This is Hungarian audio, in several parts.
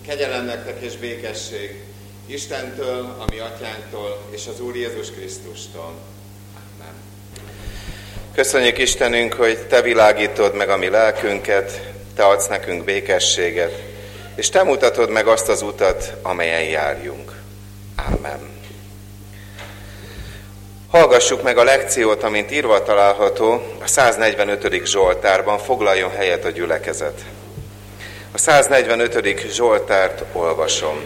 Kegyelem nektek és békesség Istentől, a mi atyánktól és az Úr Jézus Krisztustól. Amen. Köszönjük Istenünk, hogy Te világítod meg a mi lelkünket, Te adsz nekünk békességet, és Te mutatod meg azt az utat, amelyen járjunk. Amen. Hallgassuk meg a lekciót, amint írva található a 145. Zsoltárban, foglaljon helyet a gyülekezet. A 145. Zsoltárt olvasom.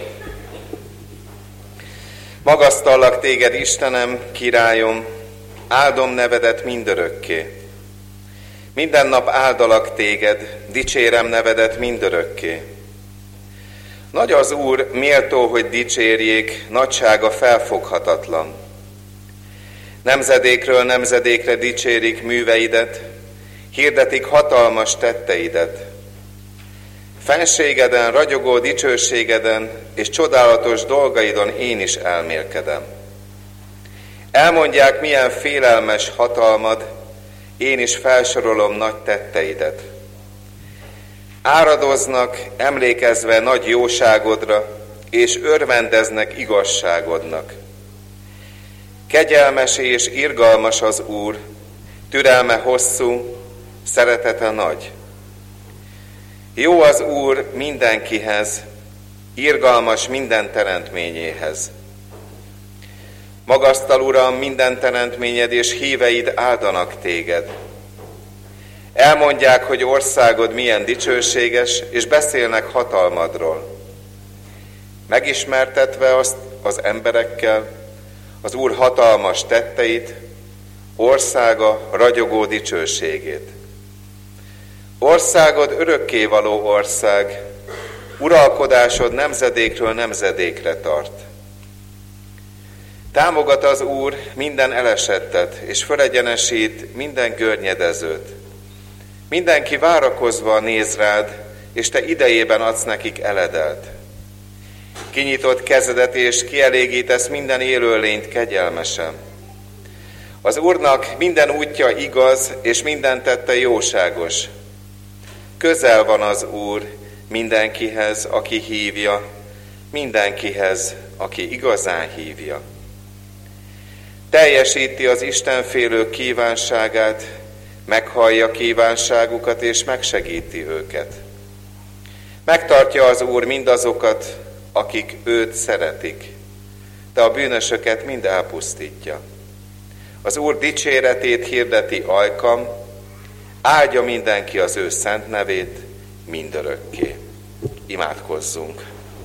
Magasztallak téged, Istenem, királyom, áldom nevedet mindörökké. Minden nap áldalak téged, dicsérem nevedet mindörökké. Nagy az Úr, méltó, hogy dicsérjék, nagysága felfoghatatlan. Nemzedékről nemzedékre dicsérik műveidet, hirdetik hatalmas tetteidet. Fenségeden, ragyogó dicsőségeden és csodálatos dolgaidon én is elmélkedem. Elmondják, milyen félelmes hatalmad, én is felsorolom nagy tetteidet. Áradoznak, emlékezve nagy jóságodra, és örvendeznek igazságodnak. Kegyelmes és irgalmas az Úr, türelme hosszú, szeretete nagy. Jó az Úr mindenkihez, irgalmas minden teremtményéhez. Magasztal, Uram, minden teremtményed és híveid áldanak téged. Elmondják, hogy országod milyen dicsőséges, és beszélnek hatalmadról. Megismertetve azt az emberekkel, az Úr hatalmas tetteit, országa ragyogó dicsőségét. Országod örökkévaló ország, uralkodásod nemzedékről nemzedékre tart. Támogat az Úr minden elesettet, és fölegyenesít minden görnyedezőt. Mindenki várakozva néz rád, és te idejében adsz nekik eledelt. Kinyitott kezedet, és kielégítesz minden élőlényt kegyelmesen. Az Úrnak minden útja igaz, és minden tette jóságos. Közel van az Úr mindenkihez, aki hívja, mindenkihez, aki igazán hívja. Teljesíti az Istenfélők kívánságát, meghallja kívánságukat, és megsegíti őket. Megtartja az Úr mindazokat, akik őt szeretik, de a bűnösöket mind elpusztítja. Az Úr dicséretét hirdeti ajkam, áldja mindenki az ő szent nevét mindörökké. Imádkozzunk!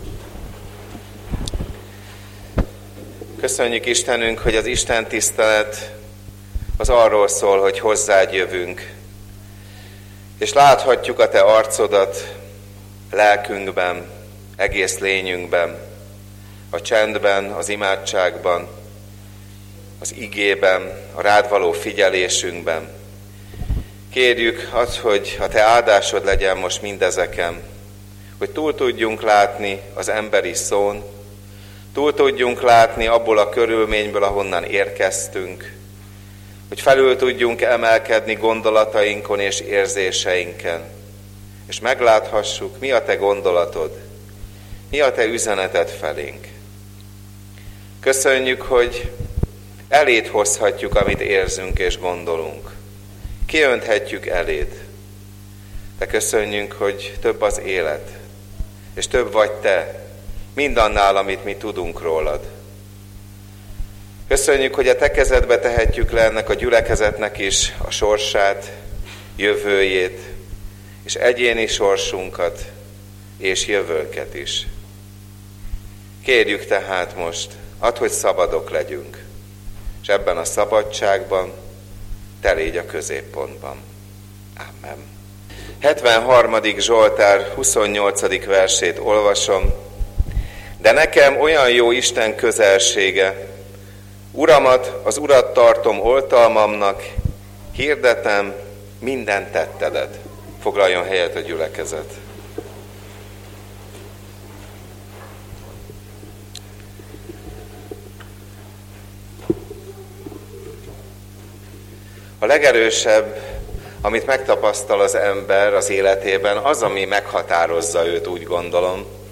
Köszönjük Istenünk, hogy az Isten tisztelet az arról szól, hogy hozzád jövünk, és láthatjuk a te arcodat lelkünkben, egész lényünkben, a csendben, az imádságban, az igében, a rád való figyelésünkben. Kérjük azt, hogy a te áldásod legyen most mindezeken, hogy túl tudjunk látni az emberi szón, túl tudjunk látni abból a körülményből, ahonnan érkeztünk, hogy felül tudjunk emelkedni gondolatainkon és érzéseinken, és megláthassuk, mi a te gondolatod, mi a te üzeneted felénk. Köszönjük, hogy eléd hozhatjuk, amit érzünk és gondolunk. Kiönthetjük eléd. De köszönjük, hogy több az élet, és több vagy te, mindannál, amit mi tudunk rólad. Köszönjük, hogy a te kezedbe tehetjük le ennek a gyülekezetnek is a sorsát, jövőjét, és egyéni sorsunkat, és jövőnket is. Kérjük tehát most, add, hogy szabadok legyünk, és ebben a szabadságban te légy a középpontban. Amen. 73. Zsoltár 28. versét olvasom. De nekem olyan jó Isten közelsége, Uramat, az Urat tartom oltalmamnak, hirdetem minden tettedet. Foglaljon helyet a gyülekezet. A legerősebb, amit megtapasztal az ember az életében, az, ami meghatározza őt, úgy gondolom.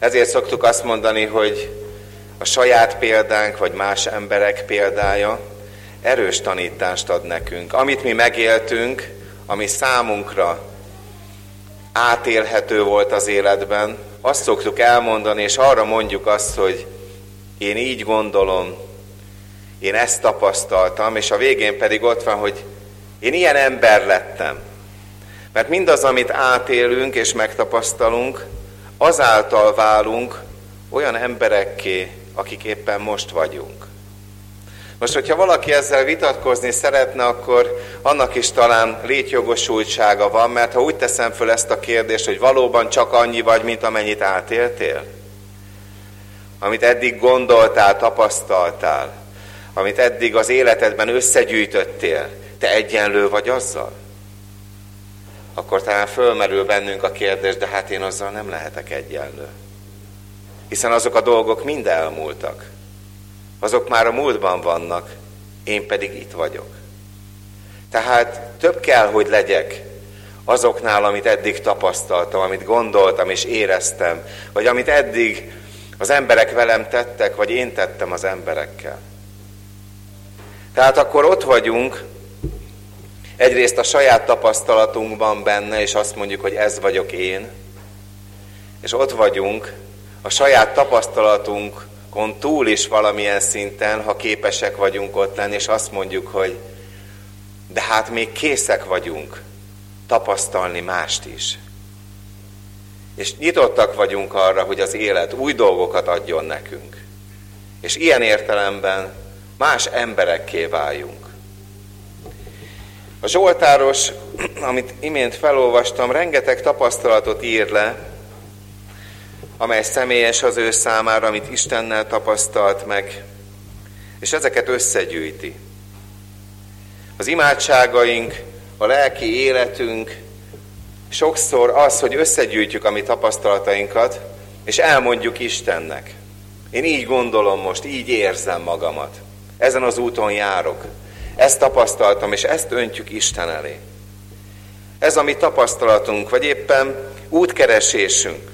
Ezért szoktuk azt mondani, hogy a saját példánk, vagy más emberek példája erős tanítást ad nekünk. Amit mi megéltünk, ami számunkra átélhető volt az életben, azt szoktuk elmondani, és arra mondjuk azt, hogy én így gondolom, én ezt tapasztaltam, és a végén pedig ott van, hogy én ilyen ember lettem. Mert mindaz, amit átélünk és megtapasztalunk, azáltal válunk olyan emberekké, akik éppen most vagyunk. Most, hogyha valaki ezzel vitatkozni szeretne, akkor annak is talán létjogosultsága van, mert ha úgy teszem föl ezt a kérdést, hogy valóban csak annyi vagy, mint amennyit átéltél, amit eddig gondoltál, tapasztaltál, amit eddig az életedben összegyűjtöttél, te egyenlő vagy azzal? Akkor talán fölmerül bennünk a kérdés, de hát én azzal nem lehetek egyenlő. Hiszen azok a dolgok mind elmúltak. Azok már a múltban vannak, én pedig itt vagyok. Tehát több kell, hogy legyek azoknál, amit eddig tapasztaltam, amit gondoltam és éreztem, vagy amit eddig az emberek velem tettek, vagy én tettem az emberekkel. Tehát akkor ott vagyunk, egyrészt a saját tapasztalatunkban benne, és azt mondjuk, hogy ez vagyok én, és ott vagyunk a saját tapasztalatunkon túl is valamilyen szinten, ha képesek vagyunk ott lenni, és azt mondjuk, hogy de hát még készek vagyunk tapasztalni mást is. És nyitottak vagyunk arra, hogy az élet új dolgokat adjon nekünk. És ilyen értelemben más emberekké váljunk. A Zsoltáros, amit imént felolvastam, rengeteg tapasztalatot ír le, amely személyes az ő számára, amit Istennel tapasztalt meg, és ezeket összegyűjti. Az imádságaink, a lelki életünk sokszor az, hogy összegyűjtjük a mi tapasztalatainkat, és elmondjuk Istennek. Én így gondolom most, így érzem magamat. Ezen az úton járok. Ezt tapasztaltam, és ezt öntjük Isten elé. Ez a mi tapasztalatunk, vagy éppen útkeresésünk.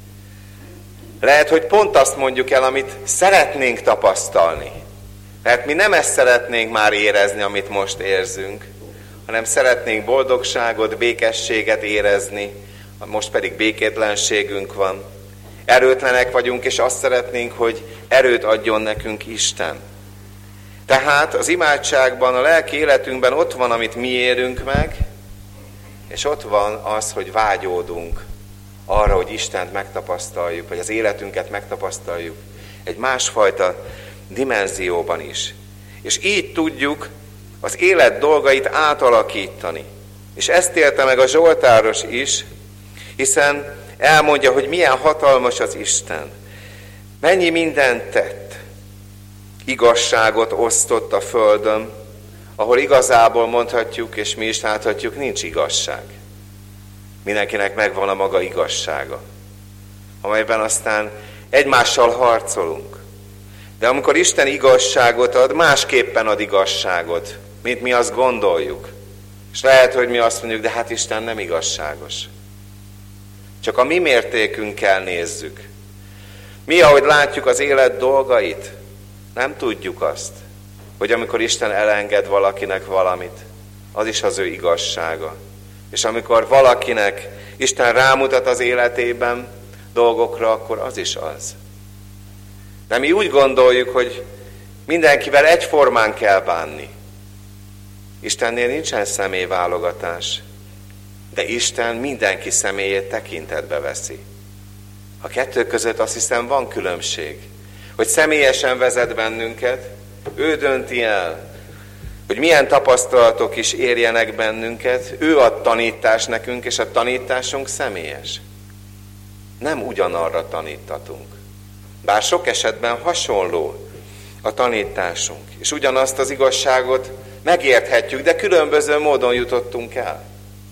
Lehet, hogy pont azt mondjuk el, amit szeretnénk tapasztalni. Mert mi nem ezt szeretnénk már érezni, amit most érzünk, hanem szeretnénk boldogságot, békességet érezni, most pedig békétlenségünk van. Erőtlenek vagyunk, és azt szeretnénk, hogy erőt adjon nekünk Isten. Tehát az imádságban, a lelki életünkben ott van, amit mi érünk meg, és ott van az, hogy vágyódunk arra, hogy Istent megtapasztaljuk, vagy az életünket megtapasztaljuk egy másfajta dimenzióban is. És így tudjuk az élet dolgait átalakítani. És ezt élte meg a Zsoltáros is, hiszen elmondja, hogy milyen hatalmas az Isten. Mennyi mindent tett. Igazságot osztott a földön, ahol igazából mondhatjuk, és mi is láthatjuk, nincs igazság. Mindenkinek megvan a maga igazsága, amelyben aztán egymással harcolunk. De amikor Isten igazságot ad, másképpen ad igazságot, mint mi azt gondoljuk. És lehet, hogy mi azt mondjuk, de hát Isten nem igazságos. Csak a mi mértékünkkel nézzük. Mi, ahogy látjuk az élet dolgait, nem tudjuk azt, hogy amikor Isten elenged valakinek valamit, az is az ő igazsága. És amikor valakinek Isten rámutat az életében dolgokra, akkor az is az. De mi úgy gondoljuk, hogy mindenkivel egyformán kell bánni. Istennél nincsen személyválogatás, de Isten mindenki személyét tekintetbe veszi. A kettő között azt hiszem van különbség, hogy személyesen vezet bennünket, ő dönti el, hogy milyen tapasztalatok is érjenek bennünket, ő ad tanítást nekünk, és a tanításunk személyes. Nem ugyanarra tanítatunk. Bár sok esetben hasonló a tanításunk, és ugyanazt az igazságot megérthetjük, de különböző módon jutottunk el.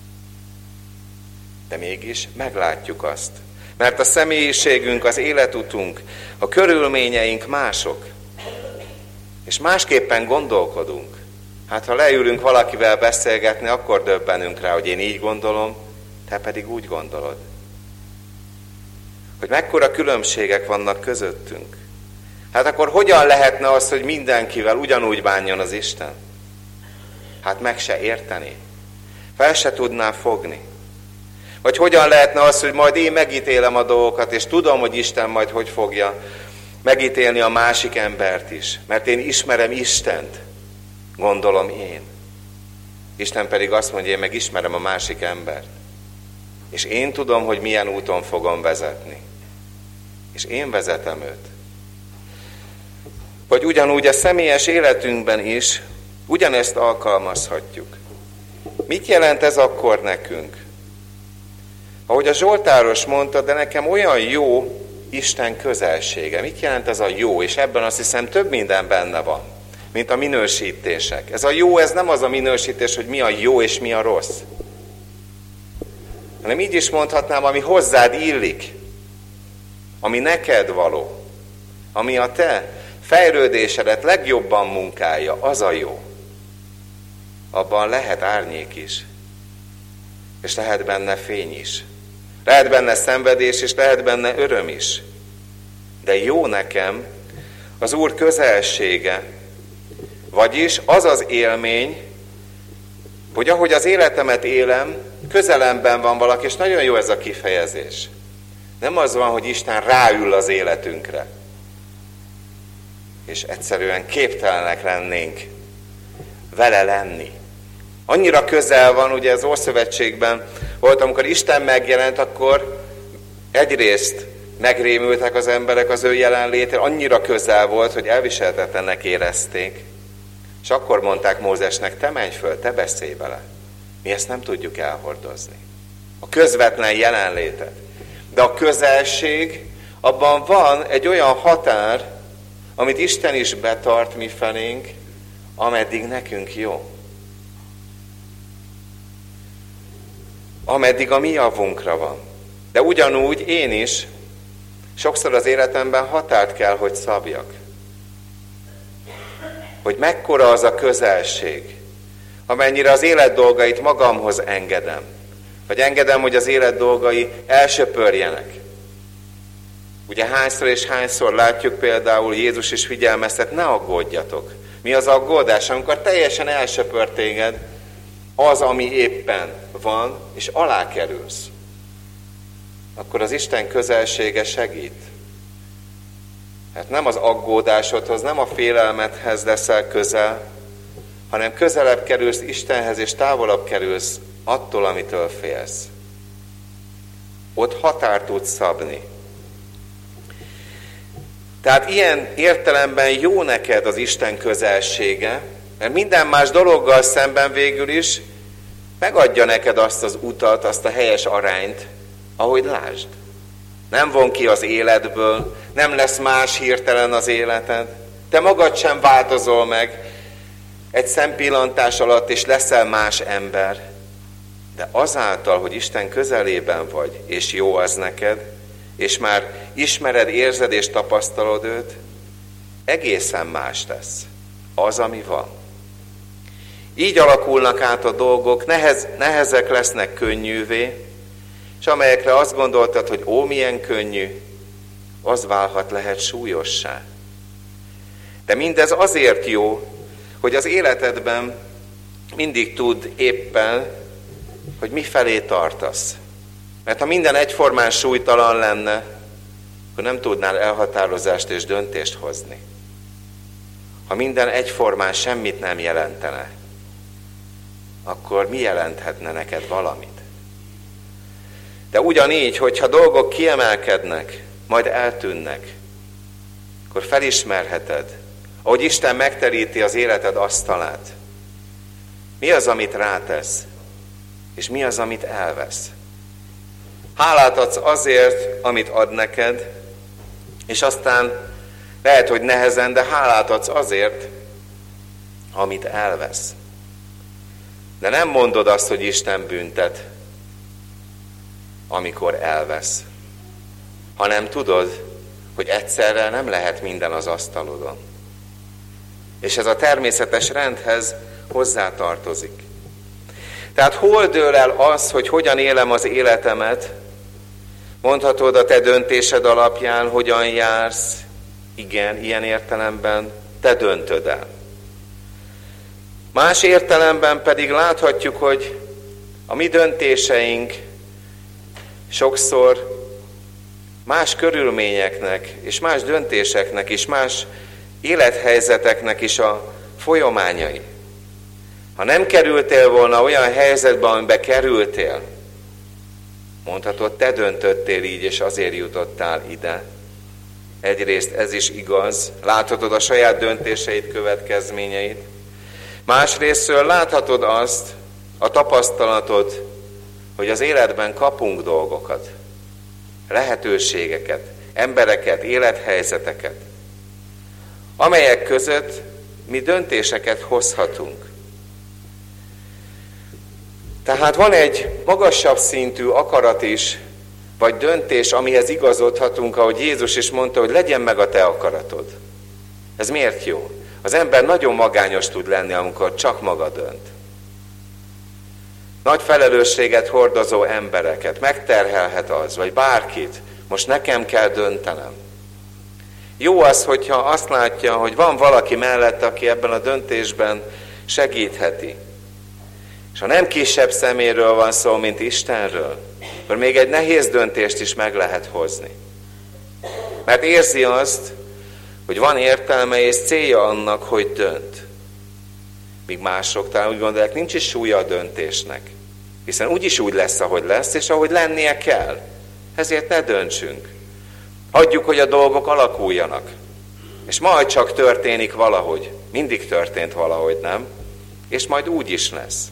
De mégis meglátjuk azt. Mert a személyiségünk, az életutunk, a körülményeink mások. És másképpen gondolkodunk. Hát ha leülünk valakivel beszélgetni, akkor döbbenünk rá, hogy én így gondolom, te pedig úgy gondolod. hogy mekkora különbségek vannak közöttünk. Hát akkor hogyan lehetne az, hogy mindenkivel ugyanúgy bánjon az Isten? Hát meg se érteni. Fel se tudná fogni. Vagy hogyan lehetne az, hogy majd én megítélem a dolgokat, és tudom, hogy Isten majd hogy fogja megítélni a másik embert is. Mert én ismerem Istent, gondolom én. Isten pedig azt mondja, én meg ismerem a másik embert. És én tudom, hogy milyen úton fogom vezetni. És én vezetem őt. Vagy ugyanúgy a személyes életünkben is ugyanezt alkalmazhatjuk. Mit jelent ez akkor nekünk? Ahogy a Zsoltáros mondta, de nekem olyan jó Isten közelsége. Mit jelent ez a jó? És ebben azt hiszem több minden benne van, mint a minősítések. Ez a jó, ez nem az a minősítés, hogy mi a jó és mi a rossz. Hanem így is mondhatnám, ami hozzád illik, ami neked való, ami a te fejlődésedet legjobban munkálja, az a jó. Abban lehet árnyék is, és lehet benne fény is. Lehet benne szenvedés, és lehet benne öröm is. De jó nekem az Úr közelsége, vagyis az az élmény, hogy ahogy az életemet élem, közelemben van valaki, és nagyon jó ez a kifejezés. Nem az van, hogy Isten ráül az életünkre, és egyszerűen képtelenek lennénk vele lenni. Annyira közel van, ugye az Ószövetségben volt, amikor Isten megjelent, akkor egyrészt megrémültek az emberek az ő jelenlétére, annyira közel volt, hogy elviselhetetlennek érezték. És akkor mondták Mózesnek, te menj föl, te beszélj vele. Mi ezt nem tudjuk elhordozni. A közvetlen jelenlétet. De a közelség, abban van egy olyan határ, amit Isten is betart mi felénk, ameddig nekünk jó. Ameddig a mi javunkra van. De ugyanúgy én is sokszor az életemben határt kell, hogy szabjak. Hogy mekkora az a közelség, amennyire az élet dolgait magamhoz engedem. Vagy engedem, hogy az élet dolgai elsöpörjenek. Ugye hányszor és hányszor látjuk például, Jézus is figyelmeztet, ne aggódjatok. Mi az aggódás? Amikor teljesen elsöpör téged az, ami éppen van, és alá kerülsz. Akkor az Isten közelsége segít. Hát nem az aggódásodhoz, nem a félelmethez leszel közel, hanem közelebb kerülsz Istenhez, és távolabb kerülsz attól, amitől félsz. Ott határt tudsz szabni. Tehát ilyen értelemben jó neked az Isten közelsége, mert minden más dologgal szemben végül is megadja neked azt az utat, azt a helyes arányt, ahogy lásd. Nem von ki az életből, nem lesz más hirtelen az életed. Te magad sem változol meg egy szempillantás alatt, és leszel más ember. De azáltal, hogy Isten közelében vagy, és jó az neked, és már ismered, érzed és tapasztalod őt, egészen más lesz az, ami van. Így alakulnak át a dolgok, nehezek lesznek könnyűvé, és amelyekre azt gondoltad, hogy ó, milyen könnyű, az lehet súlyossá. De mindez azért jó, hogy az életedben mindig tudd éppen, hogy mifelé tartasz. Mert ha minden egyformán súlytalan lenne, akkor nem tudnál elhatározást és döntést hozni. Ha minden egyformán semmit nem jelentene, akkor mi jelenthetne neked valamit? De ugyanígy, hogyha dolgok kiemelkednek, majd eltűnnek, akkor felismerheted, ahogy Isten megteríti az életed asztalát. Mi az, amit rátesz, és mi az, amit elvesz. Hálát adsz azért, amit ad neked, és aztán lehet, hogy nehezen, de hálát adsz azért, amit elvesz. De nem mondod azt, hogy Isten büntet, amikor elvesz, hanem tudod, hogy egyszerre nem lehet minden az asztalodon. És ez a természetes rendhez hozzátartozik. Tehát hol dől el az, hogy hogyan élem az életemet, Mondhatod a te döntésed alapján, hogyan jársz. Igen, ilyen értelemben te döntöd el. Más értelemben pedig láthatjuk, hogy a mi döntéseink sokszor más körülményeknek, és más döntéseknek, és más élethelyzeteknek is a folyamányai. Ha nem kerültél volna olyan helyzetbe, amiben kerültél, mondhatod, te döntöttél így, és azért jutottál ide. Egyrészt ez is igaz, láthatod a saját döntéseid következményeit. Másrésztről láthatod azt, a tapasztalatod, hogy az életben kapunk dolgokat, lehetőségeket, embereket, élethelyzeteket, amelyek között mi döntéseket hozhatunk. Tehát van egy magasabb szintű akarat is, vagy döntés, amihez igazodhatunk, ahogy Jézus is mondta, hogy legyen meg a te akaratod. Ez miért jó? Az ember nagyon magányos tud lenni, amikor csak maga dönt. Nagy felelősséget hordozó embereket megterhelhet az, vagy bárkit, most nekem kell döntenem. Jó az, hogyha azt látja, hogy van valaki mellett, aki ebben a döntésben segítheti. És ha nem kisebb szeméről van szó, mint Istenről, akkor még egy nehéz döntést is meg lehet hozni. Mert érzi azt, hogy van értelme és célja annak, hogy dönt. Míg mások talán úgy gondolják, nincs is súlya a döntésnek. Hiszen úgyis úgy lesz, ahogy lesz, és ahogy lennie kell. Ezért ne döntsünk. Hagyjuk, hogy a dolgok alakuljanak. És majd csak történik valahogy. Mindig történt valahogy, nem? És majd úgy is lesz.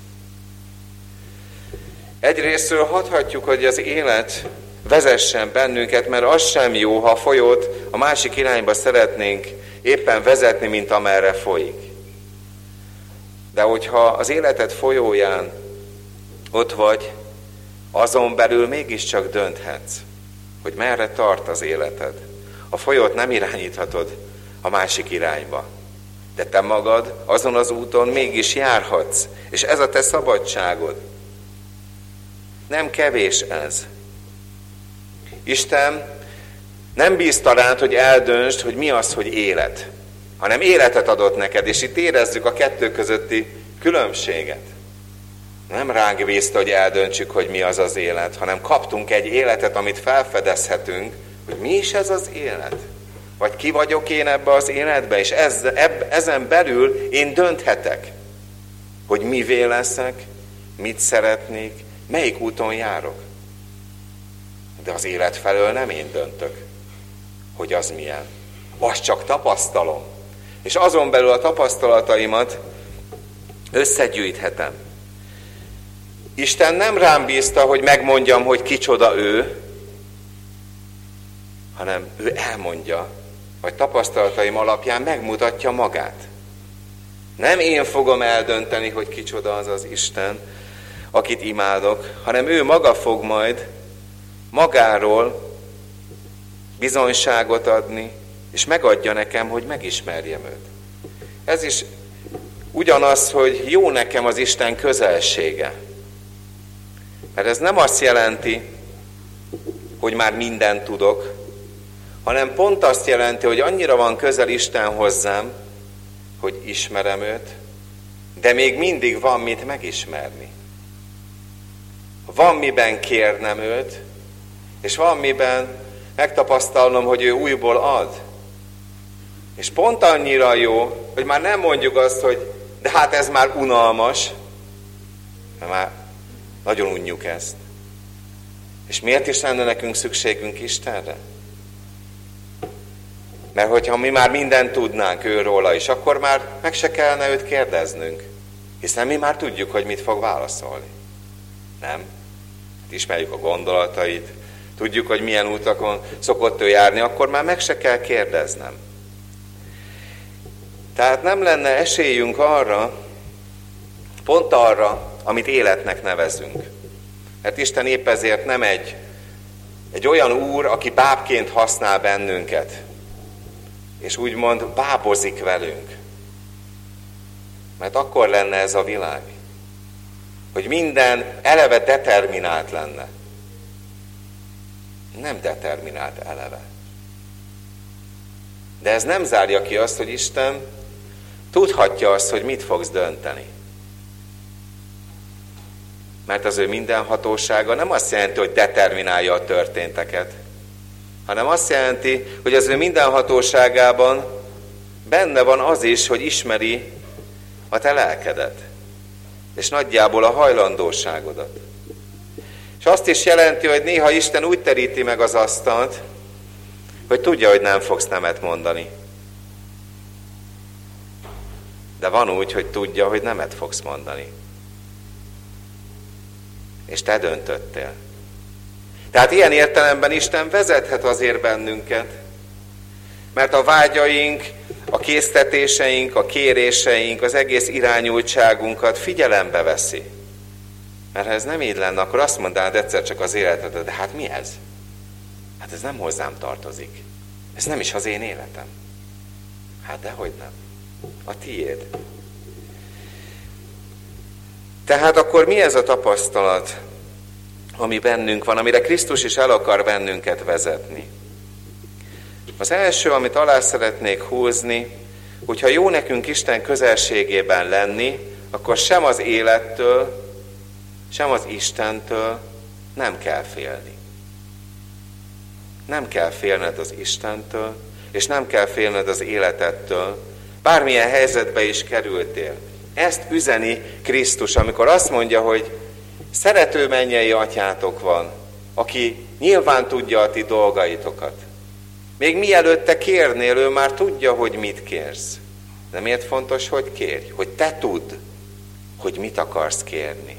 Egyrésztről hagyhatjuk, hogy az élet vezessen bennünket, mert az sem jó, ha a folyót a másik irányba szeretnénk éppen vezetni, mint amerre folyik. De hogyha az életed folyóján ott vagy, azon belül mégiscsak dönthetsz, hogy merre tart az életed. A folyót nem irányíthatod a másik irányba, de te magad azon az úton mégis járhatsz, és ez a te szabadságod. Nem kevés ez. Isten nem bízta rád, hogy eldöntsd, hogy mi az, hogy élet, hanem életet adott neked, és itt érezzük a kettő közötti különbséget. Nem ránk bízta, hogy eldöntsük, hogy mi az az élet, hanem kaptunk egy életet, amit felfedezhetünk, hogy mi is ez az élet. Vagy ki vagyok én ebbe az életbe, és ezen belül én dönthetek, hogy mivé leszek, mit szeretnék, melyik úton járok. De az élet felől nem én döntök, hogy az milyen. Azt csak tapasztalom. És azon belül a tapasztalataimat összegyűjthetem. Isten nem rám bízta, hogy megmondjam, hogy kicsoda ő, hanem ő elmondja, vagy tapasztalataim alapján megmutatja magát. Nem én fogom eldönteni, hogy kicsoda az az Isten, akit imádok, hanem ő maga fog majd magáról bizonyságot adni, és megadja nekem, hogy megismerjem őt. Ez is ugyanaz, hogy jó nekem az Isten közelsége. Mert ez nem azt jelenti, hogy már mindent tudok, hanem pont azt jelenti, hogy annyira van közel Isten hozzám, hogy ismerem őt, de még mindig van mit megismerni. Van miben kérnem őt, és van miben megtapasztalnom, hogy ő újból ad. És pont annyira jó, hogy már nem mondjuk azt, hogy de hát ez már unalmas, mert már nagyon unjuk ezt. És miért is lenne nekünk szükségünk Istenre? Mert hogyha mi már mindent tudnánk őróla is, akkor már meg se kellene őt kérdeznünk. Hiszen mi már tudjuk, hogy mit fog válaszolni. Nem? Ismerjük a gondolatait, tudjuk, hogy milyen utakon szokott ő járni, akkor már meg se kell kérdeznem. Tehát nem lenne esélyünk arra, pont arra, amit életnek nevezünk. Mert Isten épp ezért nem egy olyan úr, aki bábként használ bennünket, és úgymond bábozik velünk. Mert akkor lenne ez a világ, hogy minden eleve determinált lenne. Nem determinált eleve. De ez nem zárja ki azt, hogy Isten tudhatja azt, hogy mit fogsz dönteni. Mert az ő mindenhatósága nem azt jelenti, hogy determinálja a történteket, hanem azt jelenti, hogy az ő mindenhatóságában benne van az is, hogy ismeri a te lelkedet, és nagyjából a hajlandóságodat. És azt is jelenti, hogy néha Isten úgy teríti meg az asztalt, hogy tudja, hogy nem fogsz nemet mondani. De van úgy, hogy tudja, hogy nemet fogsz mondani. És te döntöttél. Tehát ilyen értelemben Isten vezethet azért bennünket, mert a vágyaink, a késztetéseink, a kéréseink, az egész irányultságunkat figyelembe veszi. Mert ha ez nem így lenne, akkor azt mondanád egyszer csak az életedet, de hát mi ez? Hát ez nem hozzám tartozik. Ez nem is az én életem. Hát dehogy nem. A tiéd. Tehát akkor mi ez a tapasztalat, ami bennünk van, amire Krisztus is el akar bennünket vezetni? Az első, amit alá szeretnék húzni, hogyha jó nekünk Isten közelségében lenni, akkor sem az élettől, sem az Istentől nem kell félni. Nem kell félned az Istentől, és nem kell félned az életettől, bármilyen helyzetbe is kerültél. Ezt üzeni Krisztus, amikor azt mondja, hogy szerető mennyei atyátok van, aki nyilván tudja a ti dolgaitokat. Még mielőtt te kérnél, ő már tudja, hogy mit kérsz. De miért fontos, hogy kérj? Hogy te tudd, hogy mit akarsz kérni.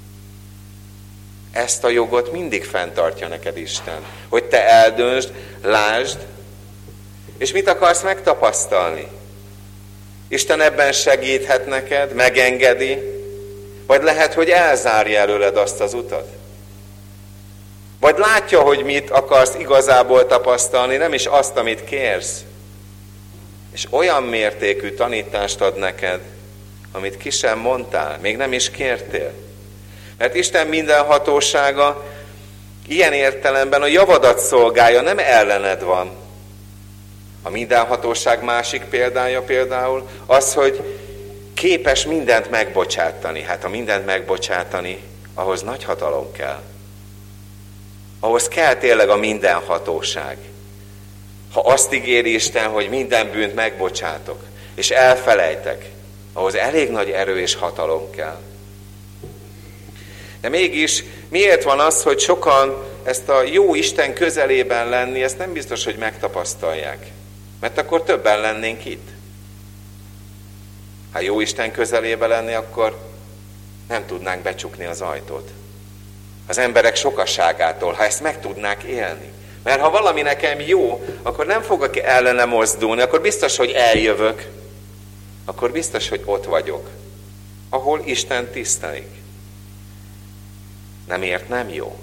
Ezt a jogot mindig fenntartja neked Isten. Hogy te eldöntsd, lásd, és mit akarsz megtapasztalni. Isten ebben segíthet neked, megengedi, vagy lehet, hogy elzárja előled azt az utat. Vagy látja, hogy mit akarsz igazából tapasztalni, nem is azt, amit kérsz. És olyan mértékű tanítást ad neked, amit ki sem mondtál, még nem is kértél. Mert Isten mindenhatósága ilyen értelemben a javadat szolgálja, nem ellened van. A mindenhatóság másik példája például az, hogy képes mindent megbocsátani. Hát ha mindent megbocsátani, ahhoz nagy hatalom kell. Ahhoz kell tényleg a mindenhatóság. Ha azt ígéri Isten, hogy minden bűnt megbocsátok, és elfelejtek, ahhoz elég nagy erő és hatalom kell. De mégis miért van az, hogy sokan ezt a jó Isten közelében lenni, ezt nem biztos, hogy megtapasztalják? Mert akkor többen lennénk itt. Ha jó Isten közelébe lenni, akkor nem tudnánk becsukni az ajtót. Az emberek sokaságától, ha ezt meg tudnák élni. Mert ha valami nekem jó, akkor nem fogok ellene mozdulni, akkor biztos, hogy eljövök. Akkor biztos, hogy ott vagyok. Ahol Isten tisztelik. Nem ért, nem jó.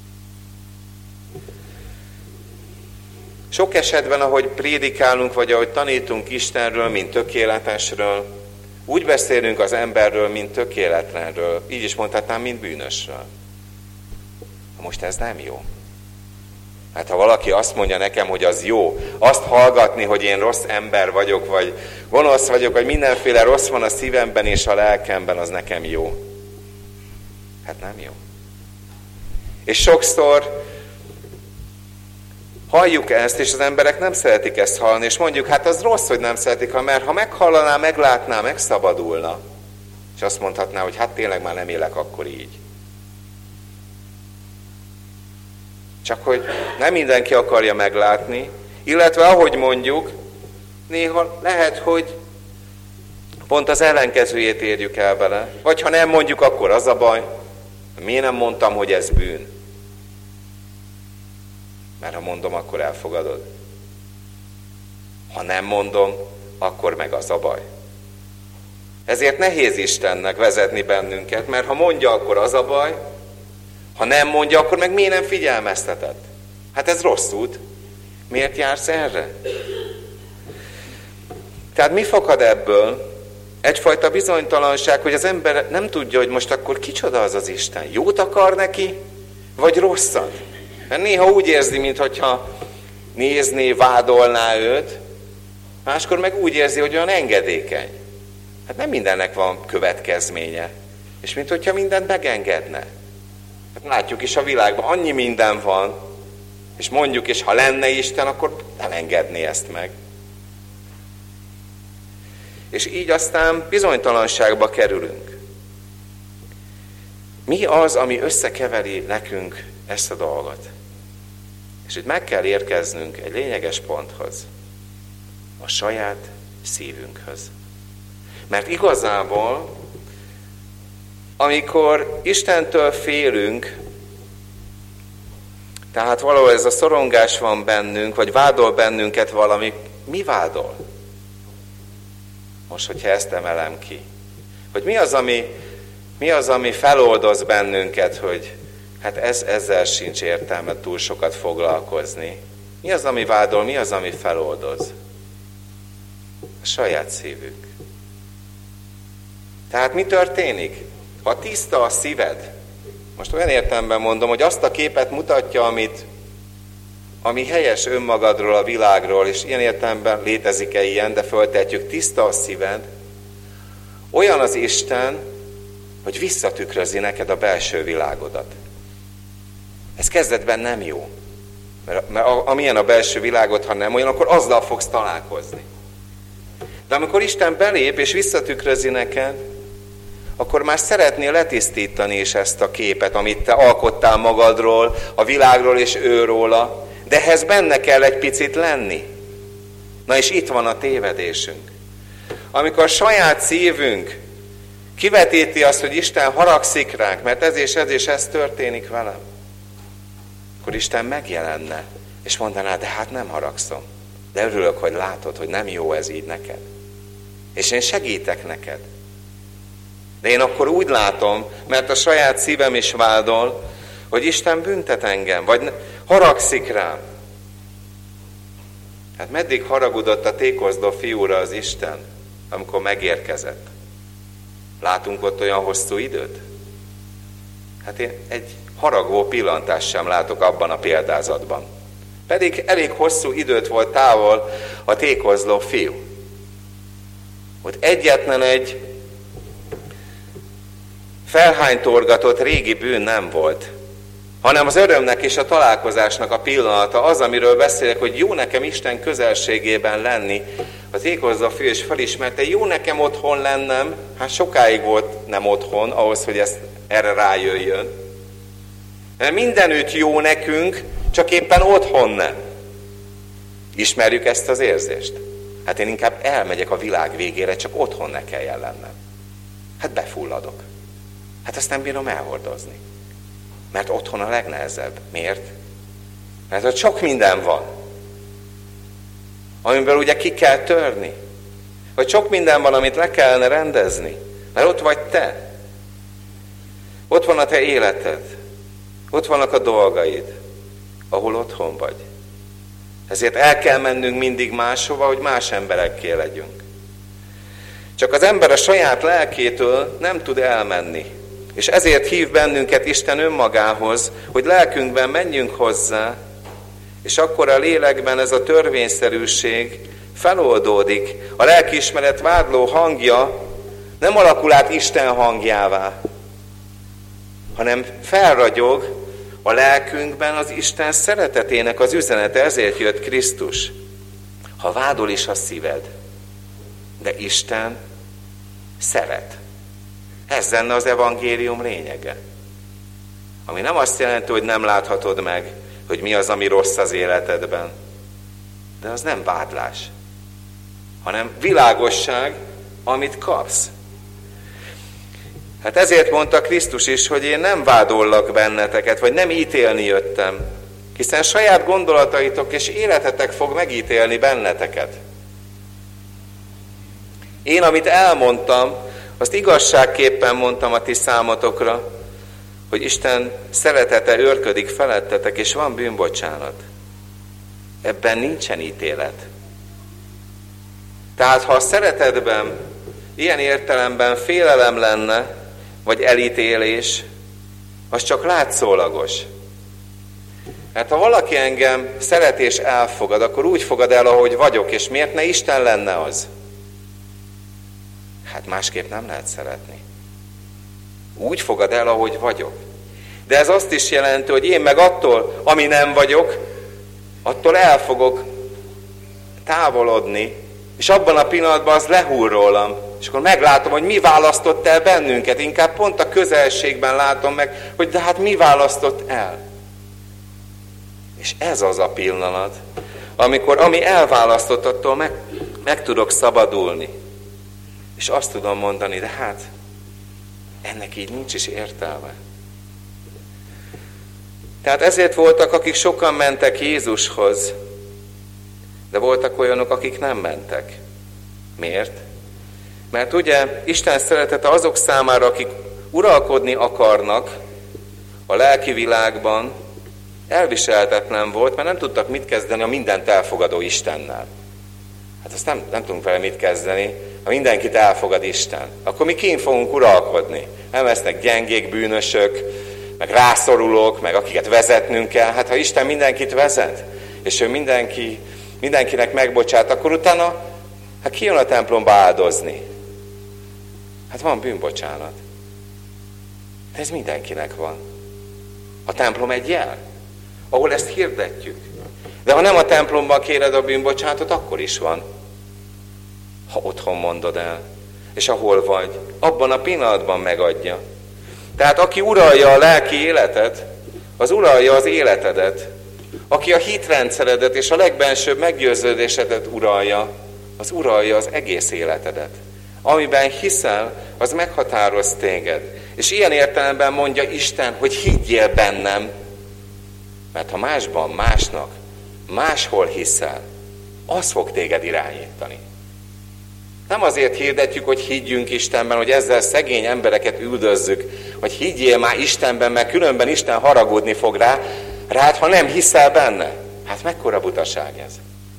Sok esetben, ahogy prédikálunk, vagy ahogy tanítunk Istenről, mint tökéletesről, úgy beszélünk az emberről, mint tökéletlenről, így is mondhatnám, mint bűnösről. Most ez nem jó. Hát ha valaki azt mondja nekem, hogy az jó, azt hallgatni, hogy én rossz ember vagyok, vagy gonosz vagyok, vagy mindenféle rossz van a szívemben és a lelkemben, az nekem jó. Hát nem jó. És sokszor halljuk ezt, és az emberek nem szeretik ezt hallani, és mondjuk, hát az rossz, hogy nem szeretik, mert ha meghallaná, meglátná, megszabadulna. És azt mondhatná, hogy hát tényleg már nem élek akkor így. Csak hogy nem mindenki akarja meglátni, illetve ahogy mondjuk, néha lehet, hogy pont az ellenkezőjét érjük el vele. Vagy ha nem mondjuk, akkor az a baj. Miért nem mondtam, hogy ez bűn? Mert ha mondom, akkor elfogadod. Ha nem mondom, akkor meg az a baj. Ezért nehéz Istennek vezetni bennünket, mert ha mondja, akkor az a baj, ha nem mondja, akkor meg miért nem figyelmezteted? Hát ez rossz út. Miért jársz erre? Tehát mi fakad ebből? Egyfajta bizonytalanság, hogy az ember nem tudja, hogy most akkor kicsoda az az Isten. Jót akar neki, vagy rosszat? Hát néha úgy érzi, mintha nézné, vádolná őt, máskor meg úgy érzi, hogy olyan engedékeny. Hát nem mindennek van következménye. És minthogyha mindent megengedne. Hát látjuk is a világban, annyi minden van, és mondjuk, és ha lenne Isten, akkor nem engedné ezt meg. És így aztán bizonytalanságba kerülünk. Mi az, ami összekeveri nekünk ezt a dolgot? És itt meg kell érkeznünk egy lényeges ponthoz. A saját szívünkhöz. Mert igazából, amikor Istentől félünk, tehát valahol ez a szorongás van bennünk, vagy vádol bennünket valami, mi vádol? Most, hogyha ezt emelem ki. Hogy mi az, ami feloldoz bennünket, hogy hát ezzel sincs értelme túl sokat foglalkozni. Mi az, ami vádol, mi az, ami feloldoz? A saját szívünk. Tehát mi történik? Ha tiszta a szíved, most olyan értelemben mondom, hogy azt a képet mutatja, ami helyes önmagadról, a világról, és ilyen értelemben létezik-e ilyen, de föltehetjük, tiszta a szíved, olyan az Isten, hogy visszatükrözi neked a belső világodat. Ez kezdetben nem jó. Mert amilyen a belső világod, ha nem olyan, akkor azzal fogsz találkozni. De amikor Isten belép és visszatükrözi neked, akkor már szeretnél letisztítani is ezt a képet, amit te alkottál magadról, a világról és őróla, de ehhez benne kell egy picit lenni. Na és itt van a tévedésünk. Amikor a saját szívünk kivetíti azt, hogy Isten haragszik ránk, mert ez és ez történik velem, akkor Isten megjelenne, és mondaná, de hát nem haragszom. De örülök, hogy látod, hogy nem jó ez így neked. És én segítek neked. De én akkor úgy látom, mert a saját szívem is vádol, hogy Isten büntet engem, vagy haragszik rám. Hát meddig haragudott a tékozló fiúra az Isten, amikor megérkezett? Látunk ott olyan hosszú időt? Hát én egy haragvó pillantást sem látok abban a példázatban. Pedig elég hosszú időt volt távol a tékozló fiú. Ott egyetlen egy felhánytorgatott régi bűn nem volt, hanem az örömnek és a találkozásnak a pillanata, az, amiről beszélek, hogy jó nekem Isten közelségében lenni. Az tékozló fiú is felismerte, jó nekem otthon lennem, hát sokáig volt nem otthon, ahhoz, hogy erre rájöjjön. Mert mindenütt jó nekünk, csak éppen otthon nem. Ismerjük ezt az érzést? Hát én inkább elmegyek a világ végére, csak otthon ne kelljen lennem. Hát befulladok. Hát azt nem bírom elhordozni. Mert otthon a legnehezebb. Miért? Mert ott sok minden van, amiből ugye ki kell törni. Vagy sok minden van, amit le kellene rendezni. Mert ott vagy te. Ott van a te életed. Ott vannak a dolgaid, ahol otthon vagy. Ezért el kell mennünk mindig máshova, hogy más emberekké legyünk. Csak az ember a saját lelkétől nem tud elmenni. És ezért hív bennünket Isten önmagához, hogy lelkünkben menjünk hozzá, és akkor a lélekben ez a törvényszerűség feloldódik. A lelkiismeret vádló hangja nem alakul át Isten hangjává, hanem felragyog a lelkünkben az Isten szeretetének az üzenete, ezért jött Krisztus. Ha vádol is a szíved, de Isten szeret. Ez lenne az evangélium lényege. Ami nem azt jelenti, hogy nem láthatod meg, hogy mi az, ami rossz az életedben. De az nem vádlás, hanem világosság, amit kapsz. Hát ezért mondta Krisztus is, hogy én nem vádollak benneteket, vagy nem ítélni jöttem, hiszen saját gondolataitok és életetek fog megítélni benneteket. Én, amit elmondtam, azt igazságképpen mondtam a ti számotokra, hogy Isten szeretete őrködik felettetek, és van bűnbocsánat. Ebben nincsen ítélet. Tehát ha a szeretetben ilyen értelemben félelem lenne, vagy elítélés, az csak látszólagos. Mert ha valaki engem szeret és elfogad, akkor úgy fogad el, ahogy vagyok, és miért ne Isten lenne az? Hát másképp nem lehet szeretni. Úgy fogad el, ahogy vagyok. De ez azt is jelenti, hogy én meg attól, ami nem vagyok, attól el fogok távolodni, és abban a pillanatban az lehull rólam. És akkor meglátom, hogy mi választott el bennünket. Inkább pont a közelségben látom meg, hogy de hát mi választott el. És ez az a pillanat, amikor ami elválasztott, attól meg tudok szabadulni. És azt tudom mondani, de hát ennek így nincs is értelme. Tehát ezért voltak, akik sokan mentek Jézushoz, de voltak olyanok, akik nem mentek. Miért? Mert ugye Isten szeretete azok számára, akik uralkodni akarnak a lelki világban, elviselhetetlen volt, mert nem tudtak mit kezdeni a mindent elfogadó Istennel. Hát azt nem tudunk vele mit kezdeni, ha mindenkit elfogad Isten. Akkor mi kint fogunk uralkodni. Nem lesznek gyengék, bűnösök, meg rászorulók, meg akiket vezetnünk kell. Hát ha Isten mindenkit vezet, és ő mindenkinek megbocsát, akkor utána ki jön a templomba áldozni? Hát van bűnbocsánat. De ez mindenkinek van. A templom egy jel, ahol ezt hirdetjük. De ha nem a templomban kéred a bűnbocsánatot, akkor is van. Ha otthon mondod el, és ahol vagy, abban a pillanatban megadja. Tehát aki uralja a lelki életet, az uralja az életedet. Aki a hitrendszeredet és a legbensőbb meggyőződésedet uralja, az uralja az egész életedet. Amiben hiszel, az meghatároz téged. És ilyen értelemben mondja Isten, hogy higgyél bennem. Mert ha másban, másnak, máshol hiszel, az fog téged irányítani. Nem azért hirdetjük, hogy higgyünk Istenben, hogy ezzel szegény embereket üldözzük, hogy higgyél már Istenben, mert különben Isten haragudni fog rád, ha nem hiszel benne. Hát mekkora butaság ez?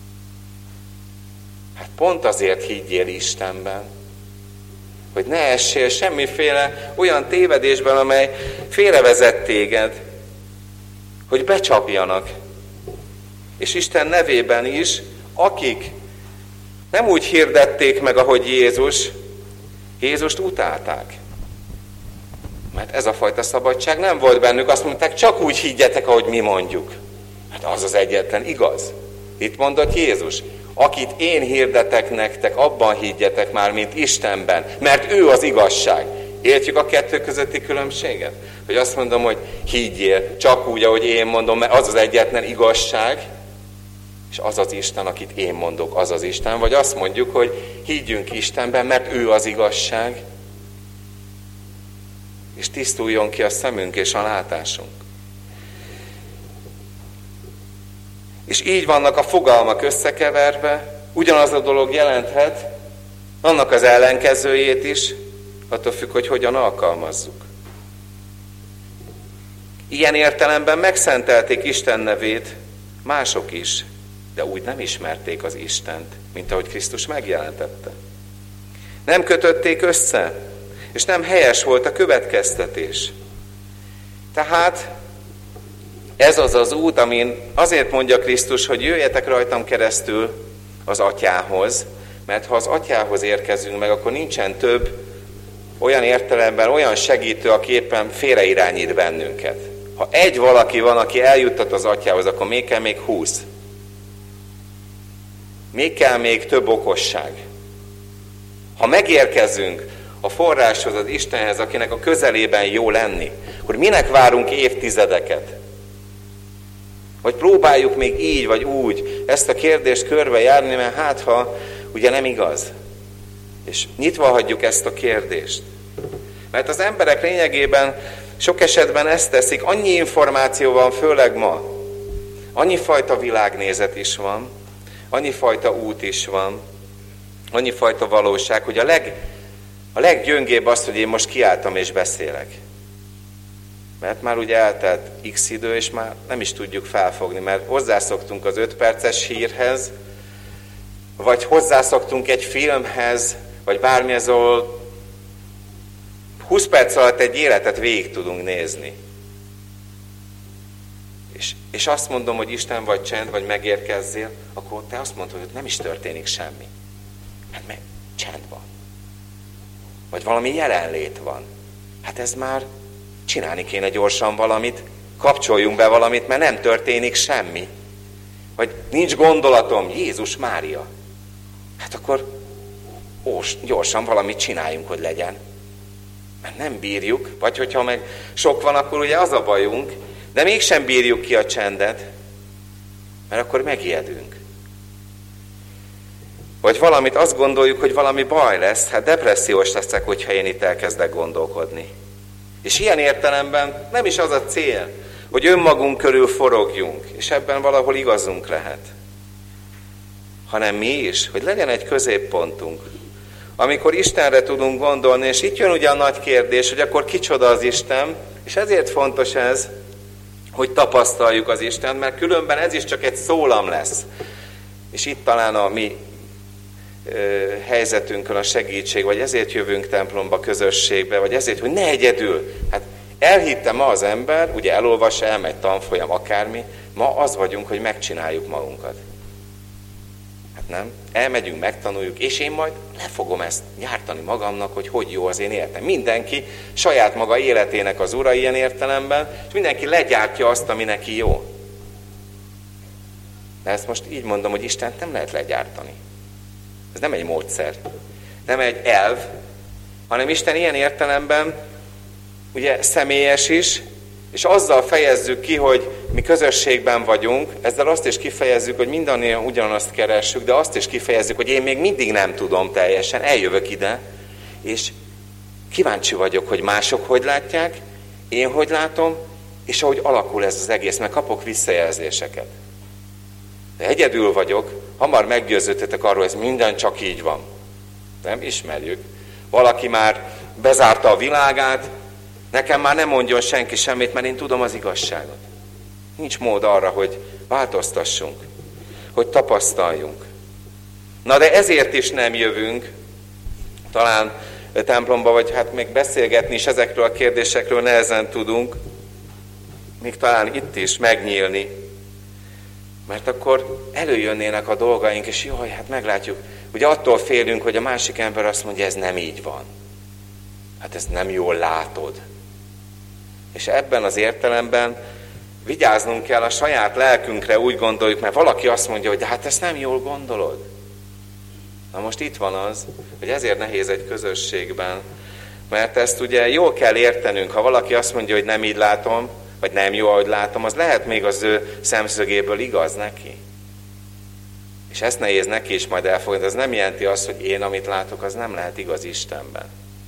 Hát pont azért higgyél Istenben, hogy ne essél semmiféle olyan tévedésben, amely félrevezet téged, hogy becsapjanak. És Isten nevében is, akik nem úgy hirdették meg, ahogy Jézust utálták. Mert ez a fajta szabadság nem volt bennük. Azt mondták, csak úgy higgyetek, ahogy mi mondjuk. Hát az az egyetlen igaz. Itt mondott Jézus, akit én hirdetek nektek, abban higgyetek már, mint Istenben, mert ő az igazság. Értjük a kettő közötti különbséget? Hogy azt mondom, hogy higgyél, csak úgy, ahogy én mondom, mert az az egyetlen igazság, és az az Isten, akit én mondok, az az Isten. Vagy azt mondjuk, hogy higgyünk Istenben, mert ő az igazság, és tisztuljon ki a szemünk és a látásunk. És így vannak a fogalmak összekeverve, ugyanaz a dolog jelenthet annak az ellenkezőjét is, attól függ, hogy hogyan alkalmazzuk. Ilyen értelemben megszentelték Isten nevét mások is, de úgy nem ismerték az Istent, mint ahogy Krisztus megjelentette. Nem kötötték össze, és nem helyes volt a következtetés. Tehát ez az az út, amin azért mondja Krisztus, hogy jöjjetek rajtam keresztül az Atyához, mert ha az Atyához érkezünk meg, akkor nincsen több olyan értelemben, olyan segítő, aki éppen félreirányít bennünket. Ha egy valaki van, aki eljuttat az Atyához, akkor még kell még 20. Még kell még több okosság. Ha megérkezünk a forráshoz, az Istenhez, akinek a közelében jó lenni, akkor minek várunk évtizedeket? Vagy próbáljuk még így vagy úgy ezt a kérdést körbejárni, mert hát ha ugye nem igaz. És nyitva hagyjuk ezt a kérdést. Mert az emberek lényegében sok esetben ezt teszik, annyi információ van, főleg ma, annyi fajta világnézet is van, annyi fajta út is van, annyi fajta valóság, hogy a leggyöngébb az, hogy én most kiálltam és beszélek. Mert már ugye eltelt x idő, és már nem is tudjuk felfogni, mert hozzászoktunk az 5 perces hírhez, vagy hozzászoktunk egy filmhez, vagy bármihez, ahol 20 perc alatt egy életet végig tudunk nézni. És és azt mondom, hogy Isten vagy csend, vagy megérkezzél, akkor te azt mondod, hogy nem is történik semmi. Hát meg csend van. Vagy valami jelenlét van. Hát ez már csinálni kéne gyorsan valamit, kapcsoljunk be valamit, mert nem történik semmi. Vagy nincs gondolatom, Jézus Mária. Hát akkor gyorsan valamit csináljunk, hogy legyen. Mert nem bírjuk, vagy hogyha meg sok van, akkor ugye az a bajunk, de mégsem bírjuk ki a csendet, mert akkor megijedünk. Vagy valamit azt gondoljuk, hogy valami baj lesz, hát depressziós leszek, hogyha én itt elkezdek gondolkodni. És ilyen értelemben nem is az a cél, hogy önmagunk körül forogjunk, és ebben valahol igazunk lehet. Hanem mi is, hogy legyen egy középpontunk, amikor Istenre tudunk gondolni, és itt jön ugye a nagy kérdés, hogy akkor kicsoda az Isten, és ezért fontos ez, hogy tapasztaljuk az Istent, mert különben ez is csak egy szólam lesz. És itt talán a mi helyzetünkön a segítség, vagy ezért jövünk templomba, közösségbe, vagy ezért, hogy ne egyedül. Hát elhitte ma az ember, ugye elolvas, elmegy tanfolyam, akármi, ma az vagyunk, hogy megcsináljuk magunkat. Hát nem? Elmegyünk, megtanuljuk, és én majd le fogom ezt gyártani magamnak, hogy jó az én életem. Mindenki saját maga életének az ura ilyen értelemben, és mindenki legyártja azt, ami neki jó. De ezt most így mondom, hogy Istent nem lehet legyártani. Ez nem egy módszer, nem egy elv, hanem Isten ilyen értelemben ugye személyes is, és azzal fejezzük ki, hogy mi közösségben vagyunk, ezzel azt is kifejezzük, hogy mindannyian ugyanazt keressük, de azt is kifejezzük, hogy én még mindig nem tudom teljesen, eljövök ide, és kíváncsi vagyok, hogy mások hogy látják, én hogy látom, és ahogy alakul ez az egész, mert kapok visszajelzéseket. De egyedül vagyok, hamar meggyőződtetek arról, hogy ez minden csak így van. Nem ismerjük. Valaki már bezárta a világát, nekem már nem mondjon senki semmit, mert én tudom az igazságot. Nincs mód arra, hogy változtassunk, hogy tapasztaljunk. Na de ezért is nem jövünk, talán templomba, vagy hát még beszélgetni is ezekről a kérdésekről nehezen tudunk, még talán itt is megnyílni. Mert akkor előjönnének a dolgaink, és jaj, hát meglátjuk. Ugye attól félünk, hogy a másik ember azt mondja, ez nem így van. Hát ezt nem jól látod. És ebben az értelemben vigyáznunk kell a saját lelkünkre, úgy gondoljuk, mert valaki azt mondja, hogy de hát ezt nem jól gondolod. Na most itt van az, hogy ezért nehéz egy közösségben, mert ezt ugye jól kell értenünk, ha valaki azt mondja, hogy nem így látom, vagy nem jó, ahogy látom, az lehet még az ő szemszögéből igaz neki. És ezt nehéz neki is majd elfogadni, ez nem jelenti azt, hogy én, amit látok, az nem lehet igaz Istenben.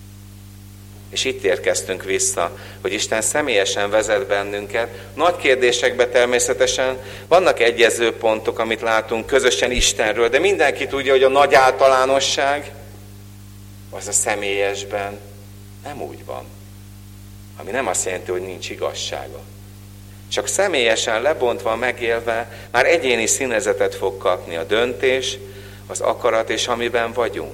És itt érkeztünk vissza, hogy Isten személyesen vezet bennünket. Nagy kérdésekben természetesen vannak egyező pontok, amit látunk közösen Istenről, de mindenki tudja, hogy a nagy általánosság az a személyesben nem úgy van. Ami nem azt jelenti, hogy nincs igazsága. Csak személyesen lebontva, megélve, már egyéni színezetet fog kapni a döntés, az akarat és amiben vagyunk.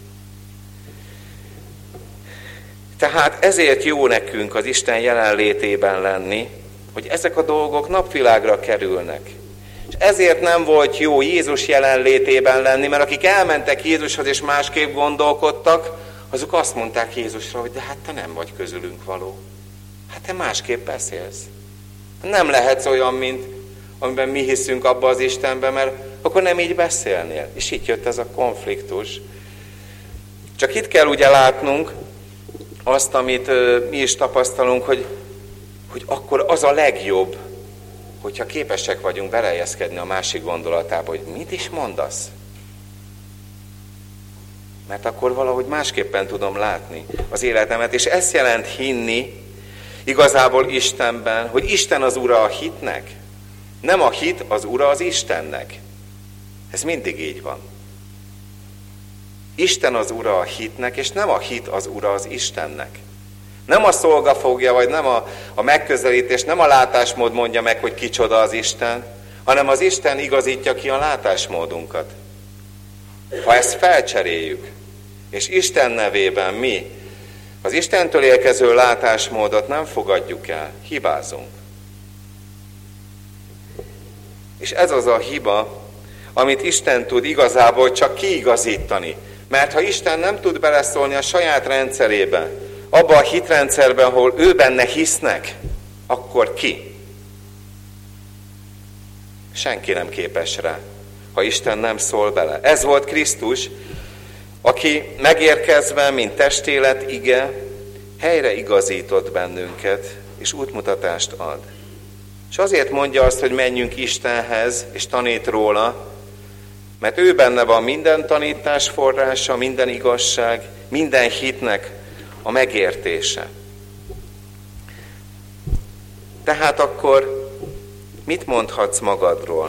Tehát ezért jó nekünk az Isten jelenlétében lenni, hogy ezek a dolgok napvilágra kerülnek. És ezért nem volt jó Jézus jelenlétében lenni, mert akik elmentek Jézushoz és másképp gondolkodtak, azok azt mondták Jézusra, hogy de hát te nem vagy közülünk való. Hát te másképp beszélsz. Nem lehetsz olyan, mint amiben mi hiszünk abba az Istenben, mert akkor nem így beszélnél. És itt jött ez a konfliktus. Csak itt kell ugye látnunk azt, amit mi is tapasztalunk, hogy akkor az a legjobb, hogyha képesek vagyunk belejeszkedni a másik gondolatába, hogy mit is mondasz. Mert akkor valahogy másképpen tudom látni az életemet, és ezt jelent hinni igazából Istenben, hogy Isten az ura a hitnek. Nem a hit az ura az Istennek. Ez mindig így van. Isten az ura a hitnek, és nem a hit az ura az Istennek. Nem a szolgafogja, vagy nem a megközelítés, nem a látásmód mondja meg, hogy kicsoda az Isten, hanem az Isten igazítja ki a látásmódunkat. Ha ezt felcseréljük, és Isten nevében mi az Istentől érkező látásmódot nem fogadjuk el, hibázunk. És ez az a hiba, amit Isten tud igazából csak kiigazítani. Mert ha Isten nem tud beleszólni a saját rendszerébe, abba a hitrendszerben, ahol ő benne hisznek, akkor ki? Senki nem képes rá, ha Isten nem szól bele. Ez volt Krisztus, aki megérkezve, mint testélet, ige, helyre igazított bennünket, és útmutatást ad. És azért mondja azt, hogy menjünk Istenhez, és tanít róla, mert ő benne van minden tanítás forrása, minden igazság, minden hitnek a megértése. Tehát akkor mit mondhatsz magadról?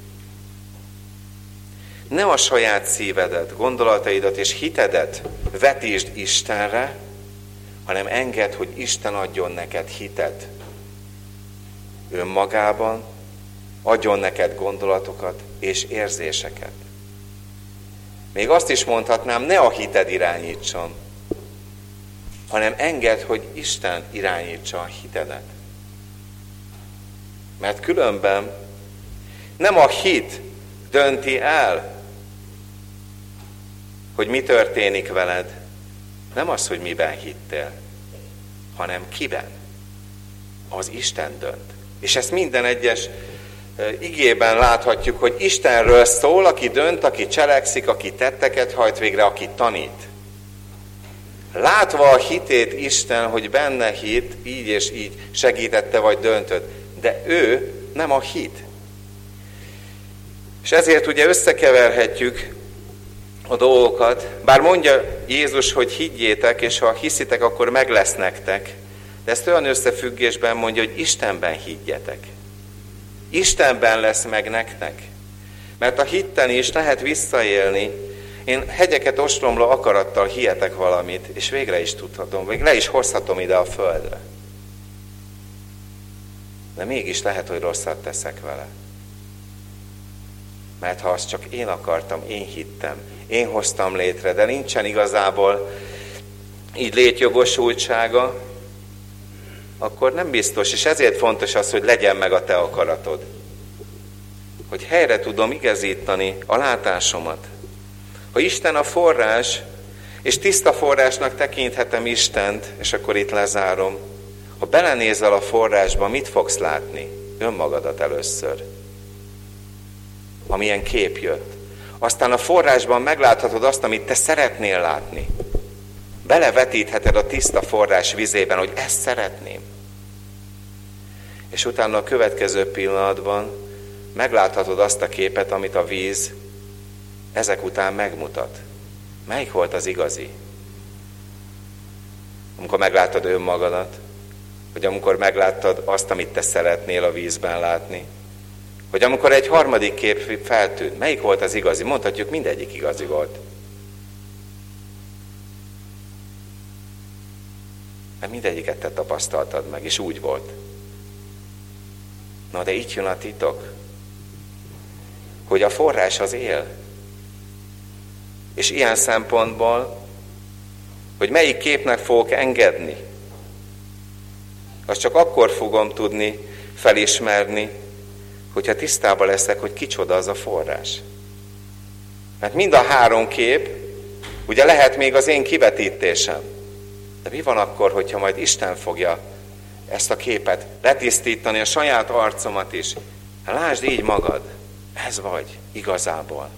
Ne a saját szívedet, gondolataidat és hitedet vetítsd Istenre, hanem engedd, hogy Isten adjon neked hitet önmagában, adjon neked gondolatokat és érzéseket. Még azt is mondhatnám, ne a hited irányítson, hanem engedd, hogy Isten irányítsa a hitedet. Mert különben nem a hit dönti el, hogy mi történik veled, nem az, hogy miben hittél, hanem kiben. Az Isten dönt. És ezt minden egyes igében láthatjuk, hogy Istenről szól, aki dönt, aki cselekszik, aki tetteket hajt végre, aki tanít. Látva a hitét Isten, hogy benne hit, így és így segítette vagy döntött, de ő nem a hit. És ezért ugye összekeverhetjük a dolgokat, bár mondja Jézus, hogy higgyétek, és ha hiszitek, akkor meg lesz nektek, de ezt olyan összefüggésben mondja, hogy Istenben higgyetek. Istenben lesz meg nektek. Mert a hitten is lehet visszaélni. Én hegyeket ostromló akarattal hihetek valamit, és végre is tudhatom, vagy le is hozhatom ide a földre. De mégis lehet, hogy rosszat teszek vele. Mert ha azt csak én akartam, én hittem, én hoztam létre, de nincsen igazából így létjogosultsága, akkor nem biztos, és ezért fontos az, hogy legyen meg a te akaratod. Hogy helyre tudom igazítani a látásomat. Ha Isten a forrás, és tiszta forrásnak tekinthetem Istent, és akkor itt lezárom, ha belenézel a forrásba, mit fogsz látni? Önmagadat először. Amilyen kép jött. Aztán a forrásban megláthatod azt, amit te szeretnél látni. Belevetítheted a tiszta forrás vizében, hogy ezt szeretném. És utána a következő pillanatban megláthatod azt a képet, amit a víz ezek után megmutat. Melyik volt az igazi? Amikor megláttad önmagadat, vagy amikor megláttad azt, amit te szeretnél a vízben látni, vagy amikor egy harmadik kép feltűnt, melyik volt az igazi? Mondhatjuk, mindegyik igazi volt. Mert mindegyiket te tapasztaltad meg, és úgy volt. Na, de itt jön a titok, hogy a forrás az él. És ilyen szempontból, hogy melyik képnek fogok engedni, azt csak akkor fogom tudni felismerni, hogyha tisztában leszek, hogy kicsoda az a forrás. Mert mind a három kép, ugye lehet még az én kivetítésem. De mi van akkor, hogyha majd Isten fogja ezt a képet letisztítani, a saját arcomat is? Lásd így magad, ez vagy igazából.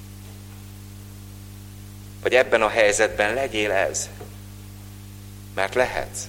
Vagy ebben a helyzetben legyél ez, mert lehetsz.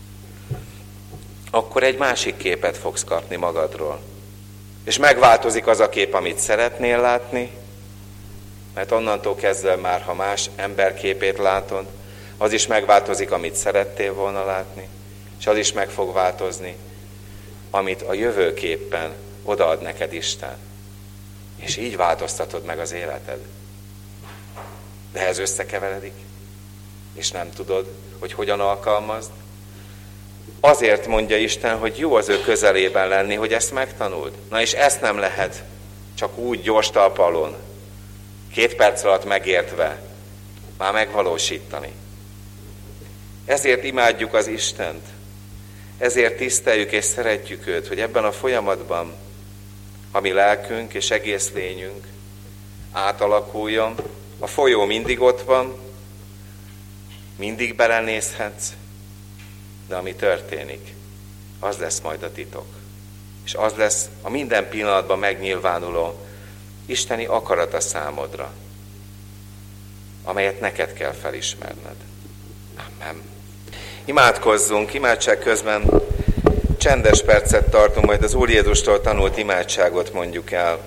Akkor egy másik képet fogsz kapni magadról. És megváltozik az a kép, amit szeretnél látni, mert onnantól kezdve már, ha más emberképét látod, az is megváltozik, amit szerettél volna látni, és az is meg fog változni, amit a jövőképpen odaad neked Isten. És így változtatod meg az életed. De ez összekeveredik, és nem tudod, hogy hogyan alkalmazd. Azért mondja Isten, hogy jó az ő közelében lenni, hogy ezt megtanuld. Na és ezt nem lehet csak úgy gyors talpalon, 2 perc alatt megértve már megvalósítani. Ezért imádjuk az Istent, ezért tiszteljük és szeretjük őt, hogy ebben a folyamatban a mi lelkünk és egész lényünk átalakuljon. A folyó mindig ott van, mindig belenézhetsz, de ami történik, az lesz majd a titok. És az lesz a minden pillanatban megnyilvánuló isteni akarata számodra, amelyet neked kell felismerned. Amen. Imádkozzunk, imádság közben csendes percet tartunk, majd az Úr Jézustól tanult imádságot mondjuk el.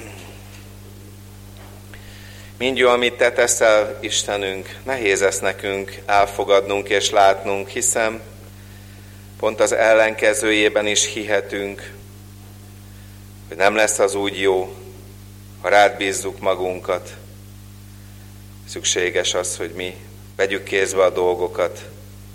Mindjú, amit te teszel, Istenünk, nehéz ezt nekünk elfogadnunk és látnunk, hiszen pont az ellenkezőjében is hihetünk, hogy nem lesz az úgy jó, ha rád bízzuk magunkat. Szükséges az, hogy mi vegyük kézbe a dolgokat,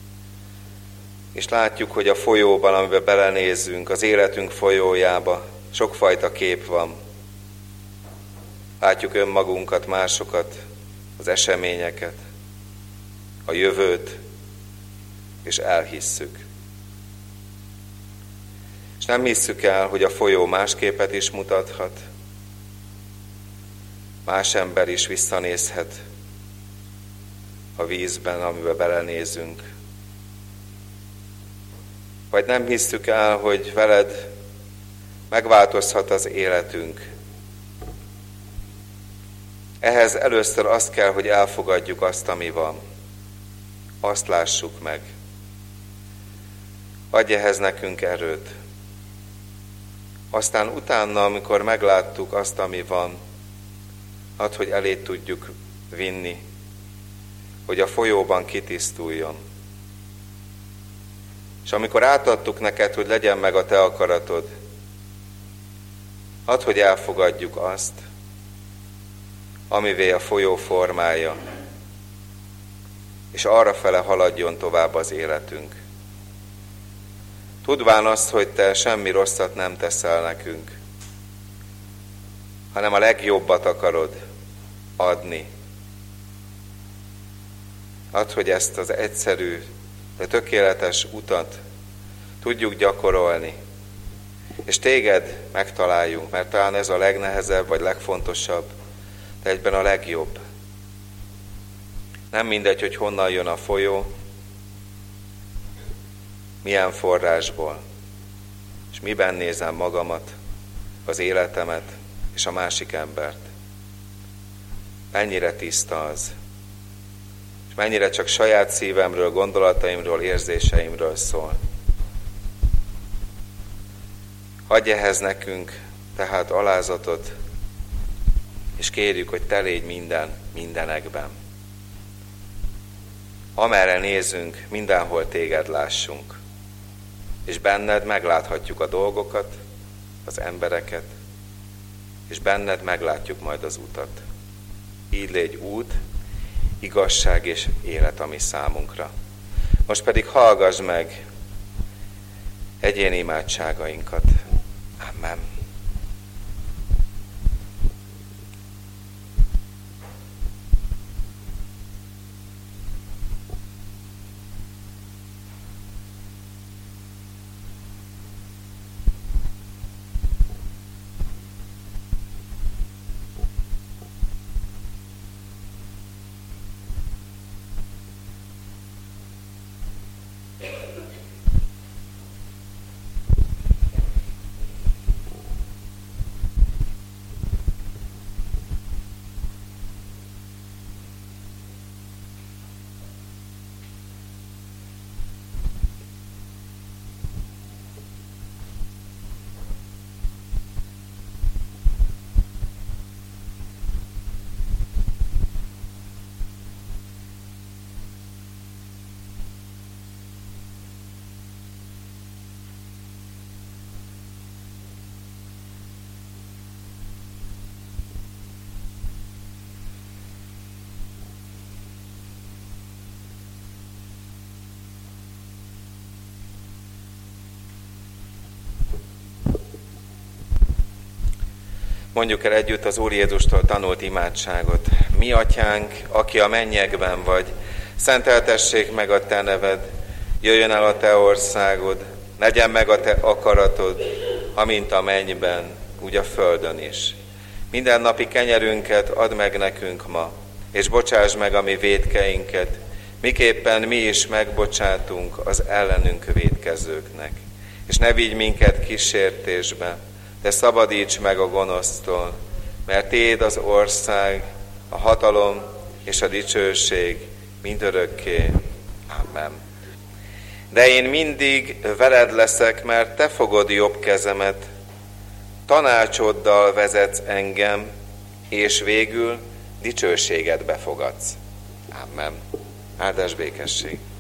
és látjuk, hogy a folyóban, amiben belenézzünk, az életünk folyójába sokfajta kép van. Látjuk önmagunkat, másokat, az eseményeket, a jövőt, és elhisszük. És nem hisszük el, hogy a folyó más képet is mutathat, más ember is visszanézhet a vízben, amiben belenézünk. Vagy nem hisszük el, hogy veled megváltozhat az életünk. Ehhez először azt kell, hogy elfogadjuk azt, ami van. Azt lássuk meg. Adj ehhez nekünk erőt. Aztán utána, amikor megláttuk azt, ami van, add, hogy elé tudjuk vinni, hogy a folyóban kitisztuljon. És amikor átadtuk neked, hogy legyen meg a te akaratod, add, hogy elfogadjuk azt, amivé a folyó formája, és arrafele haladjon tovább az életünk. Tudván azt, hogy te semmi rosszat nem teszel nekünk, hanem a legjobbat akarod adni. Add, hogy ezt az egyszerű, de tökéletes utat tudjuk gyakorolni, és téged megtaláljunk, mert talán ez a legnehezebb, vagy legfontosabb, de egyben a legjobb. Nem mindegy, hogy honnan jön a folyó, milyen forrásból, és miben nézem magamat, az életemet és a másik embert. Mennyire tiszta az, és mennyire csak saját szívemről, gondolataimról, érzéseimről szól. Adj ehhez nekünk tehát alázatot, és kérjük, hogy te légy mindenekben. Amerre nézünk, mindenhol téged lássunk, és benned megláthatjuk a dolgokat, az embereket, és benned meglátjuk majd az utat. Így légy út, igazság és élet a mi számunkra. Most pedig hallgass meg egyéni imádságainkat. Amen. Mondjuk el együtt az Úr Jézustól tanult imádságot. Mi atyánk, aki a mennyekben vagy, szenteltessék meg a te neved, jöjjön el a te országod, legyen meg a te akaratod, amint a mennyben, úgy a földön is. Mindennapi kenyerünket add meg nekünk ma, és bocsásd meg a mi vétkeinket, miképpen mi is megbocsátunk az ellenünk vétkezőknek. És ne vigy minket kísértésbe, de szabadíts meg a gonosztól, mert Téd az ország, a hatalom és a dicsőség mindörökké. Amen. De én mindig veled leszek, mert te fogod jobb kezemet, tanácsoddal vezetsz engem, és végül dicsőségedbe fogadsz. Amen. Áldás békesség.